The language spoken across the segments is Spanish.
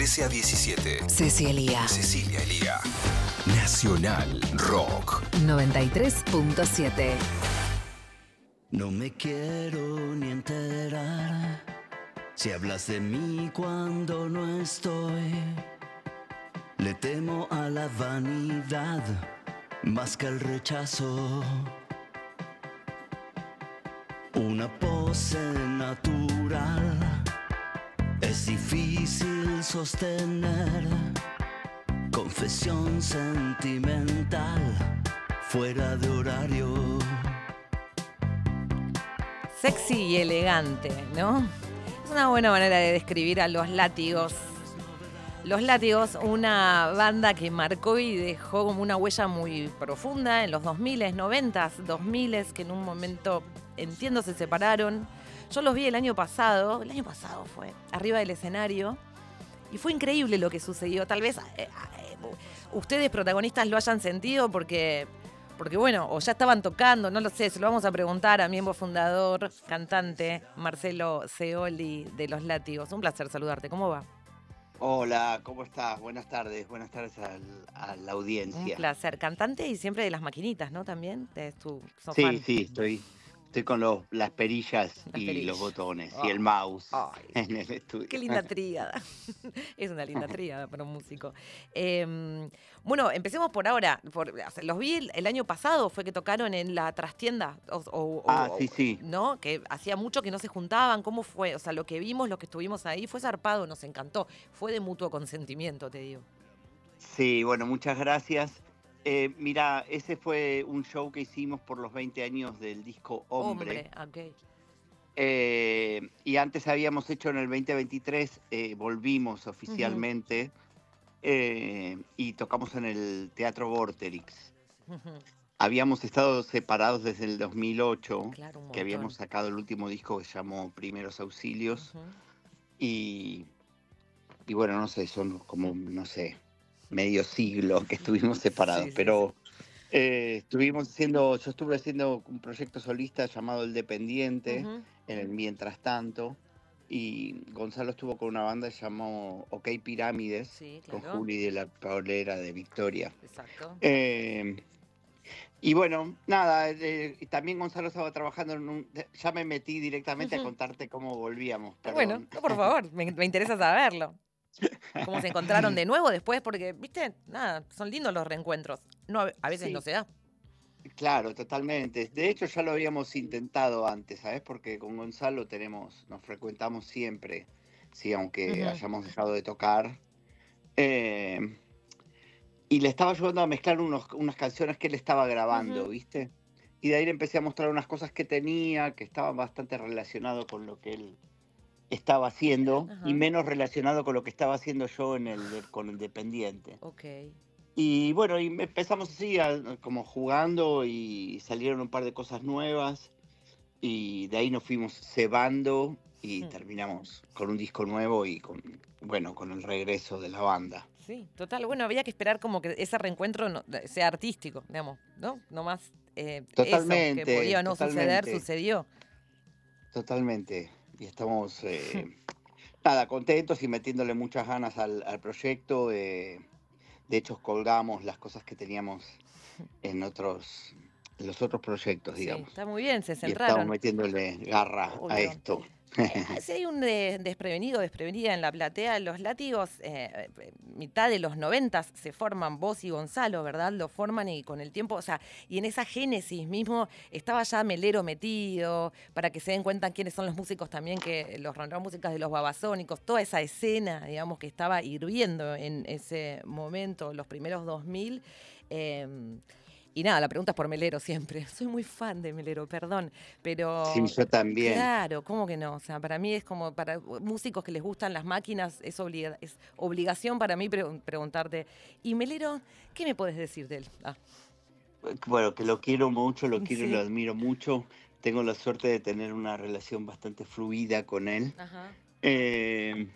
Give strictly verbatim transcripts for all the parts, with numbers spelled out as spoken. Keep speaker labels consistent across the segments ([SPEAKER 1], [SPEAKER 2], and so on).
[SPEAKER 1] trece a diecisiete.
[SPEAKER 2] Cecilia.
[SPEAKER 1] Cecilia Elía. Nacional Rock.
[SPEAKER 2] noventa y tres punto siete.
[SPEAKER 3] No me quiero ni enterar si hablas de mí cuando no estoy. Le temo a la vanidad más que al rechazo. Una pose natural es difícil sostener. Confesión sentimental fuera de horario.
[SPEAKER 4] Sexy y elegante, ¿no? Es una buena manera de describir a Los Látigos. Los Látigos, una banda que marcó y dejó como una huella muy profunda en los dos miles, noventas, dos miles, que en un momento, entiendo, se separaron. Yo los vi el año pasado, el año pasado fue, arriba del escenario, y fue increíble lo que sucedió. Tal vez eh, eh, ustedes protagonistas lo hayan sentido porque, porque, bueno, o ya estaban tocando, no lo sé, se lo vamos a preguntar a miembro fundador, cantante, Marcelo Scioli de Los Látigos. Un placer saludarte, ¿cómo va?
[SPEAKER 5] Hola, ¿cómo estás? Buenas tardes, buenas tardes al, a la audiencia.
[SPEAKER 4] Un placer. Cantante y siempre de las maquinitas, ¿no? También, de tu, sos
[SPEAKER 5] Sí,
[SPEAKER 4] fan.
[SPEAKER 5] sí, estoy, estoy con los, las perillas
[SPEAKER 4] Las
[SPEAKER 5] y
[SPEAKER 4] perillas.
[SPEAKER 5] los botones
[SPEAKER 4] Oh,
[SPEAKER 5] y el mouse
[SPEAKER 4] ay,
[SPEAKER 5] en el estudio.
[SPEAKER 4] qué linda tríada. Es una linda tríada para un músico. Eh, bueno, empecemos por ahora. Por, o sea, los vi el, el año pasado, fue que tocaron en la trastienda. O, o-
[SPEAKER 5] Ah,
[SPEAKER 4] o-
[SPEAKER 5] sí, sí.
[SPEAKER 4] ¿no? Que hacía mucho que no se juntaban. ¿Cómo fue? O sea, lo que vimos, lo que estuvimos ahí, fue zarpado, nos encantó. Fue de mutuo consentimiento, te digo.
[SPEAKER 5] Sí, bueno, muchas gracias. Eh, mira, ese fue un show que hicimos por los veinte años del disco Hombre.
[SPEAKER 4] Hombre, ok.
[SPEAKER 5] Eh, y antes habíamos hecho en el veinte veintitrés, eh, volvimos oficialmente eh, y tocamos en el Teatro Vorterix.
[SPEAKER 4] Ujú.
[SPEAKER 5] Habíamos estado separados desde el dos mil ocho,
[SPEAKER 4] Claro, un
[SPEAKER 5] que habíamos
[SPEAKER 4] montón.
[SPEAKER 5] sacado el último disco que se llamó Primeros Auxilios.
[SPEAKER 4] Ujú.
[SPEAKER 5] Y, y bueno, no sé, son como, no sé, medio siglo que estuvimos separados.
[SPEAKER 4] Sí, sí,
[SPEAKER 5] Pero eh, estuvimos haciendo, yo estuve haciendo un proyecto solista llamado El Dependiente,
[SPEAKER 4] Ujú.
[SPEAKER 5] en el mientras tanto. Y Gonzalo estuvo con una banda que se llamó OK Pirámides,
[SPEAKER 4] Sí,
[SPEAKER 5] con
[SPEAKER 4] claro.
[SPEAKER 5] Juli de la Paulera de Victoria.
[SPEAKER 4] Exacto.
[SPEAKER 5] Eh, y bueno, nada, eh, y también Gonzalo estaba trabajando en un... Ya me metí directamente a
[SPEAKER 4] Ujú.
[SPEAKER 5] contarte cómo volvíamos,
[SPEAKER 4] Bueno,
[SPEAKER 5] perdón.
[SPEAKER 4] no, por favor, me, me interesa saberlo. ¿Cómo se encontraron de nuevo después? Porque, viste, nada, son lindos los reencuentros. No, a a veces no
[SPEAKER 5] Sí,
[SPEAKER 4] se da.
[SPEAKER 5] claro, totalmente. De hecho, ya lo habíamos intentado antes, ¿sabes? Porque con Gonzalo tenemos, nos frecuentamos siempre, sí, aunque
[SPEAKER 4] Ujú.
[SPEAKER 5] hayamos dejado de tocar. Eh, y le estaba ayudando a mezclar unos, unas canciones que él estaba grabando,
[SPEAKER 4] Ujú.
[SPEAKER 5] ¿viste? Y de ahí le empecé a mostrar unas cosas que tenía, que estaban bastante relacionadas con lo que él estaba haciendo y
[SPEAKER 4] Ajá.
[SPEAKER 5] menos relacionado con lo que estaba haciendo yo en el, de- con el Dependiente.
[SPEAKER 4] Ok.
[SPEAKER 5] Y bueno, y empezamos así, a- como jugando y salieron un par de cosas nuevas y de ahí nos fuimos cebando y
[SPEAKER 4] Hmm.
[SPEAKER 5] terminamos con un disco nuevo y con, bueno, con el regreso de la banda.
[SPEAKER 4] Sí, total. Bueno, había que esperar como que ese reencuentro no- sea artístico, digamos, ¿no? No más eh, eso, que
[SPEAKER 5] Totalmente,
[SPEAKER 4] podía no suceder,
[SPEAKER 5] totalmente,
[SPEAKER 4] sucedió.
[SPEAKER 5] totalmente. Y estamos, eh, nada, contentos y metiéndole muchas ganas al, al proyecto. eh, de hecho, colgamos las cosas que teníamos en otros, en los otros proyectos,
[SPEAKER 4] Sí,
[SPEAKER 5] digamos.
[SPEAKER 4] está muy bien, se
[SPEAKER 5] Y estamos
[SPEAKER 4] centraron.
[SPEAKER 5] metiéndole garra a
[SPEAKER 4] Obvio.
[SPEAKER 5] esto.
[SPEAKER 4] Eh, si hay un de- desprevenido, desprevenida en la platea, los Látigos, eh, eh, mitad de los noventas se forman vos y Gonzalo, ¿verdad? Lo forman y con el tiempo, o sea, y en esa génesis mismo estaba ya Melero metido, para que se den cuenta quiénes son los músicos también, que los ronron músicas de los Babasónicos, toda esa escena, digamos, que estaba hirviendo en ese momento, los primeros dos mil. eh, y nada, la pregunta es por Melero siempre. Soy muy fan de Melero, perdón.
[SPEAKER 5] Sí,
[SPEAKER 4] Pero
[SPEAKER 5] yo también.
[SPEAKER 4] claro, ¿cómo que no? O sea, para mí es como para músicos que les gustan las máquinas, es, obliga- es obligación para mí pre- preguntarte. Y Melero, ¿qué me puedes decir de él? Ah,
[SPEAKER 5] Bueno, que lo quiero mucho, lo quiero y lo
[SPEAKER 4] sí.
[SPEAKER 5] admiro mucho. Tengo la suerte de tener una relación bastante fluida con él.
[SPEAKER 4] Ajá.
[SPEAKER 5] Eh,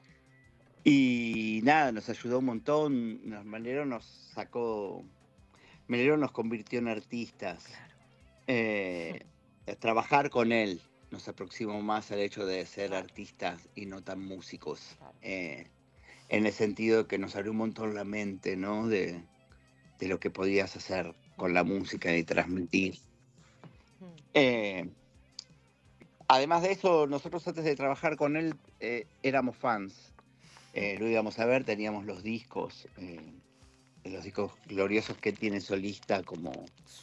[SPEAKER 5] y nada, nos ayudó un montón. Nos- Melero nos sacó, Melero nos convirtió en artistas.
[SPEAKER 4] Claro.
[SPEAKER 5] Eh, trabajar con él nos aproximó más al hecho de ser
[SPEAKER 4] Claro.
[SPEAKER 5] artistas y no tan músicos.
[SPEAKER 4] Claro.
[SPEAKER 5] Eh, en el sentido de que nos abrió un montón la mente, ¿no? De, de lo que podías hacer con la música y transmitir. Eh, además de eso, nosotros antes de trabajar con él eh, éramos fans. Eh, lo íbamos a ver, teníamos los discos, eh, los discos gloriosos que tiene solista como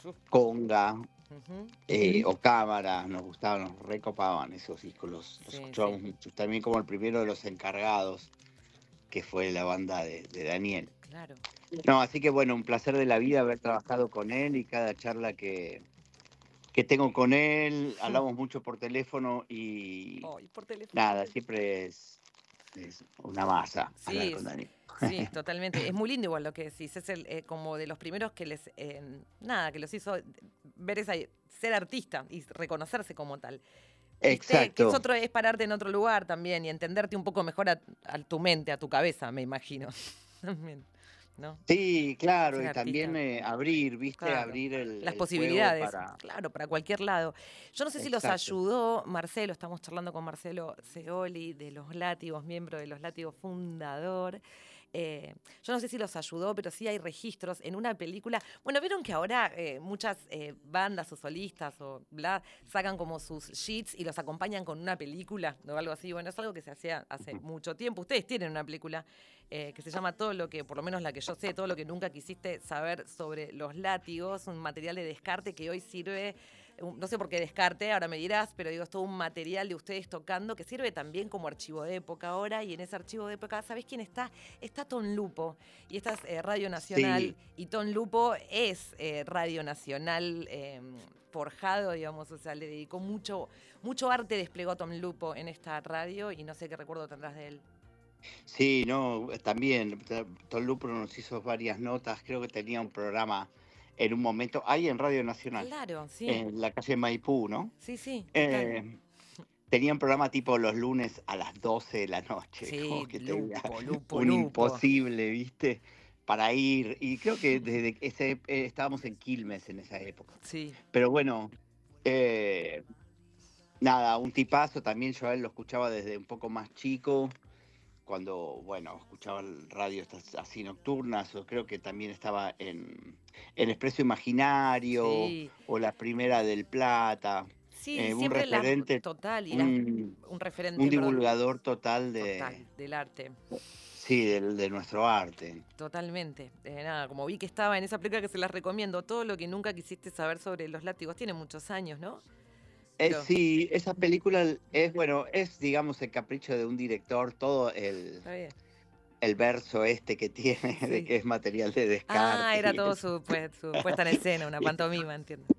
[SPEAKER 5] Conga
[SPEAKER 4] Ujú.
[SPEAKER 5] eh, o Cámara, nos gustaban, nos recopaban esos discos, los, los
[SPEAKER 4] Sí,
[SPEAKER 5] escuchábamos
[SPEAKER 4] sí.
[SPEAKER 5] mucho. También como el primero de Los Encargados, que fue la banda de, de Daniel.
[SPEAKER 4] Claro.
[SPEAKER 5] No, así que bueno, un placer de la vida haber trabajado con él y cada charla que, que tengo con él, hablamos mucho por teléfono y
[SPEAKER 4] Ay, por teléfono.
[SPEAKER 5] nada, siempre es, es una masa hablar
[SPEAKER 4] Sí,
[SPEAKER 5] con
[SPEAKER 4] es-
[SPEAKER 5] Daniel.
[SPEAKER 4] sí, totalmente. Es muy lindo igual lo que decís. Es el, eh, como de los primeros que les, eh, nada, que los hizo ver esa, ser artista y reconocerse como tal. ¿Viste? Que es
[SPEAKER 5] Exacto.
[SPEAKER 4] otro, es pararte en otro lugar también y entenderte un poco mejor a, a tu mente, a tu cabeza, me imagino. También, ¿no?
[SPEAKER 5] Sí, claro,
[SPEAKER 4] Ser
[SPEAKER 5] y también
[SPEAKER 4] artista.
[SPEAKER 5] eh, abrir, ¿viste?
[SPEAKER 4] Claro,
[SPEAKER 5] Abrir el,
[SPEAKER 4] las
[SPEAKER 5] el juego
[SPEAKER 4] posibilidades,
[SPEAKER 5] para...
[SPEAKER 4] claro, para cualquier lado. Yo no sé si los
[SPEAKER 5] Exacto.
[SPEAKER 4] ayudó Marcelo, estamos charlando con Marcelo Seoli de Los Látigos, miembro de Los Látigos, fundador. Eh, yo no sé si los ayudó, pero sí hay registros en una película. Bueno, vieron que ahora eh, muchas eh, bandas o solistas o bla sacan como sus sheets y los acompañan con una película o algo así. Bueno, es algo que se hacía hace
[SPEAKER 5] Ujú.
[SPEAKER 4] mucho tiempo. Ustedes tienen una película eh, que se llama Todo lo que, por lo menos la que yo sé, todo lo que nunca quisiste saber sobre los látigos, un material de descarte que hoy sirve, un- no sé por qué descarte, ahora me dirás, pero digo, es todo un material de ustedes tocando que sirve también como archivo de época ahora, y en ese archivo de época, ¿sabés quién está? Está Ton Lupo, y esta es eh, Radio Nacional,
[SPEAKER 5] Sí,
[SPEAKER 4] y Ton Lupo es eh, Radio Nacional eh, forjado, digamos, o sea, le dedicó mucho, mucho arte, desplegó Ton Lupo en esta radio, y no sé qué recuerdo tendrás de él.
[SPEAKER 5] sí, no, también. T- Tom Lupro nos hizo varias notas, creo que tenía un programa en un momento, ahí en Radio Nacional,
[SPEAKER 4] Claro, sí,
[SPEAKER 5] en la calle Maipú, ¿no?
[SPEAKER 4] sí, sí, total.
[SPEAKER 5] Eh, tenía un programa tipo los lunes a las doce de la noche, como
[SPEAKER 4] Sí,
[SPEAKER 5] que tenía
[SPEAKER 4] Lupo, Lupo,
[SPEAKER 5] un
[SPEAKER 4] Lupo.
[SPEAKER 5] imposible, ¿viste? Para ir. Y creo que desde ese, eh, estábamos en Quilmes en esa época.
[SPEAKER 4] Sí,
[SPEAKER 5] Pero bueno, eh, nada, un tipazo. También yo a él lo escuchaba desde un poco más chico, cuando, bueno, escuchaba el radio estas así nocturnas, o creo que también estaba en, en Expreso Imaginario,
[SPEAKER 4] sí.
[SPEAKER 5] o la primera del Plata.
[SPEAKER 4] Sí,
[SPEAKER 5] Eh, un
[SPEAKER 4] siempre las,
[SPEAKER 5] referente,
[SPEAKER 4] total, y las,
[SPEAKER 5] un,
[SPEAKER 4] un
[SPEAKER 5] un
[SPEAKER 4] referente, perdón,
[SPEAKER 5] divulgador total de,
[SPEAKER 4] total, del arte.
[SPEAKER 5] sí, del- de, nuestro arte.
[SPEAKER 4] Totalmente. Eh, nada, como vi que estaba en esa película que se las recomiendo, todo lo que nunca quisiste saber sobre los látigos, tiene muchos años, ¿no?
[SPEAKER 5] Eh,
[SPEAKER 4] Pero,
[SPEAKER 5] sí, esa película es, bueno, es, digamos, el capricho de un director, todo el,
[SPEAKER 4] está bien.
[SPEAKER 5] el verso este que tiene de
[SPEAKER 4] Sí.
[SPEAKER 5] que es material de
[SPEAKER 4] Ah,
[SPEAKER 5] descarte
[SPEAKER 4] era
[SPEAKER 5] y
[SPEAKER 4] todo
[SPEAKER 5] eso.
[SPEAKER 4] su, pues, su puesta en escena, una pantomima, entiendo.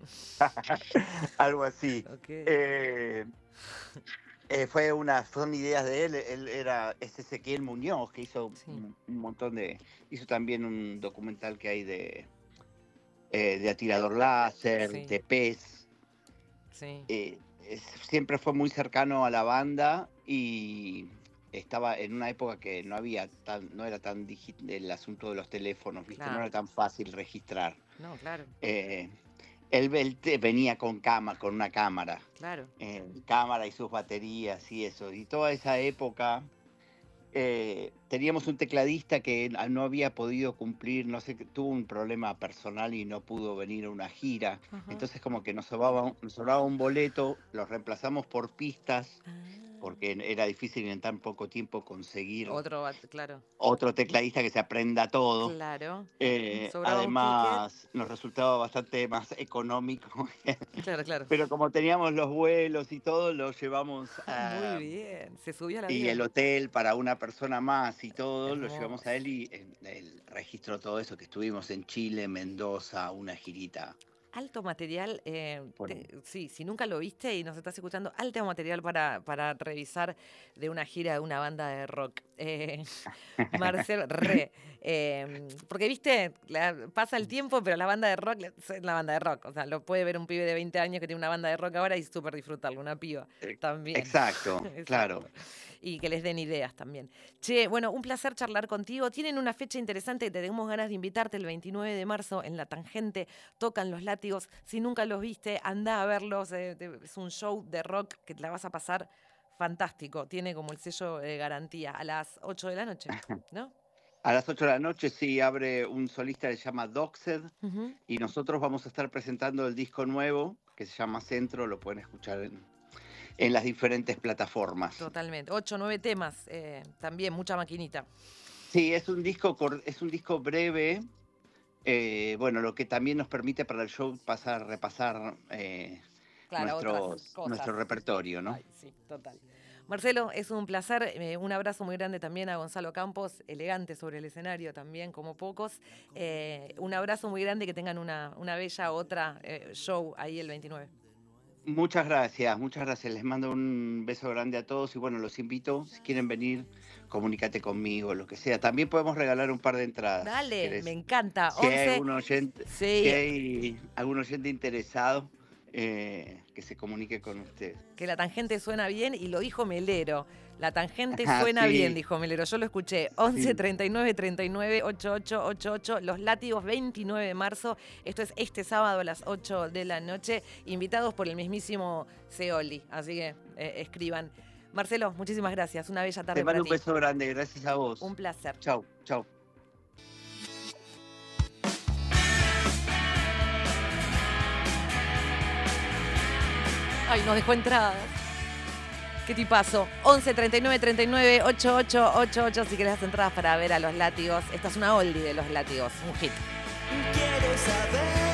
[SPEAKER 5] Algo así.
[SPEAKER 4] Ok.
[SPEAKER 5] Eh, eh, fue una, son ideas de él. Él era, es Ezequiel Muñoz, que hizo
[SPEAKER 4] Sí,
[SPEAKER 5] un, un montón de, hizo también un documental que hay de, eh, de atirador láser,
[SPEAKER 4] sí,
[SPEAKER 5] de pez.
[SPEAKER 4] sí.
[SPEAKER 5] Eh, es- siempre fue muy cercano a la banda y estaba en una época que no había tan, no era tan digi- el asunto de los teléfonos, ¿viste? No
[SPEAKER 4] Claro.
[SPEAKER 5] era tan fácil registrar.
[SPEAKER 4] No, claro,
[SPEAKER 5] Eh, él, él te- venía con cama, con una cámara,
[SPEAKER 4] claro.
[SPEAKER 5] eh, cámara y sus baterías y eso. Y toda esa época eh, teníamos un tecladista que n- no había podido cumplir, no sé, que tuvo un problema personal y no pudo venir a una gira.
[SPEAKER 4] Ajá.
[SPEAKER 5] Entonces como que nos sobraba, un- nos sobraba un boleto, lo reemplazamos por pistas,
[SPEAKER 4] Ah,
[SPEAKER 5] porque era difícil en tan poco tiempo conseguir
[SPEAKER 4] otro, bat- claro,
[SPEAKER 5] otro tecladista que se aprenda todo.
[SPEAKER 4] claro.
[SPEAKER 5] Eh,
[SPEAKER 4] Sobraba un ticket.
[SPEAKER 5] además, nos resultaba bastante más económico.
[SPEAKER 4] Claro, claro.
[SPEAKER 5] Pero como teníamos los vuelos y todo, lo llevamos
[SPEAKER 4] Muy
[SPEAKER 5] a...
[SPEAKER 4] bien. Se subió al
[SPEAKER 5] Y el
[SPEAKER 4] avión.
[SPEAKER 5] hotel para una persona más y todo, lo llevamos a
[SPEAKER 4] Hermoso.
[SPEAKER 5] él y eh, él registró todo eso, que estuvimos en Chile, Mendoza, una girita.
[SPEAKER 4] Alto material, eh,
[SPEAKER 5] Por
[SPEAKER 4] te- sí, si nunca lo viste y nos estás escuchando, alto material para, para revisar de una gira de una banda de rock. Eh, Marcel, re. eh, porque, viste, la- pasa el tiempo, pero la banda de rock es la banda de rock. O sea, lo puede ver un pibe de veinte años que tiene una banda de rock ahora y súper disfrutarlo, una piba
[SPEAKER 5] Eh,
[SPEAKER 4] también.
[SPEAKER 5] Exacto, claro.
[SPEAKER 4] Exacto. Y que les den ideas también. Che, bueno, un placer charlar contigo. Tienen una fecha interesante que tenemos ganas de invitarte el veintinueve de marzo en La Tangente. Tocan Los Látigos. Si nunca los viste, anda a verlos. eh, te- es un show de rock que te la vas a pasar fantástico, tiene como el sello de garantía a las ocho de la noche, ¿no?
[SPEAKER 5] A las ocho de la noche sí abre un solista que se llama Doxed
[SPEAKER 4] Uh-huh.
[SPEAKER 5] y nosotros vamos a estar presentando el disco nuevo que se llama Centro, lo pueden escuchar en, en las diferentes plataformas.
[SPEAKER 4] Totalmente, ocho, nueve temas, eh, también mucha maquinita.
[SPEAKER 5] Sí, es un disco, cor- es un disco breve, eh, bueno, lo que también nos permite para el show pasar, repasar eh,
[SPEAKER 4] Claro, otras
[SPEAKER 5] nuestros-
[SPEAKER 4] cosas.
[SPEAKER 5] nuestro repertorio, ¿no?
[SPEAKER 4] Ay, sí, total. Marcelo, es un placer. eh, un abrazo muy grande también a Gonzalo Campos, elegante sobre el escenario también, como pocos. Eh, un abrazo muy grande, que tengan una, una bella otra eh, show ahí el veintinueve.
[SPEAKER 5] Muchas gracias, muchas gracias. Les mando un beso grande a todos y bueno, los invito, si quieren venir, comunícate conmigo, lo que sea. También podemos regalar un par de entradas. si
[SPEAKER 4] Dale,
[SPEAKER 5] querés.
[SPEAKER 4] me encanta.
[SPEAKER 5] Si hay
[SPEAKER 4] once.
[SPEAKER 5] algún oyente,
[SPEAKER 4] Sí.
[SPEAKER 5] si hay algún oyente interesado, eh, que se comunique con ustedes.
[SPEAKER 4] Que la tangente suena bien, y lo dijo Melero. La tangente
[SPEAKER 5] Ah,
[SPEAKER 4] suena
[SPEAKER 5] sí.
[SPEAKER 4] bien, dijo Melero. Yo lo escuché. once,
[SPEAKER 5] Sí.
[SPEAKER 4] treinta y nueve, treinta y nueve, ochenta y ocho, ochenta y ocho. Los Látigos, veintinueve de marzo. Esto es este sábado a las ocho de la noche. Invitados por el mismísimo Seoli. Así que eh, escriban. Marcelo, muchísimas gracias. Una bella tarde
[SPEAKER 5] Te
[SPEAKER 4] para
[SPEAKER 5] mando un
[SPEAKER 4] ti.
[SPEAKER 5] beso grande, gracias a vos.
[SPEAKER 4] Un placer.
[SPEAKER 5] Chau, chau.
[SPEAKER 4] Ay, nos dejó entradas. ¿Qué tipazo? once, treinta y nueve, treinta y nueve, ochenta y ocho, ochenta y ocho. Si querés las entradas para ver a Los Látigos. Esta es una oldie de Los Látigos. Un hit.
[SPEAKER 3] Quiero saber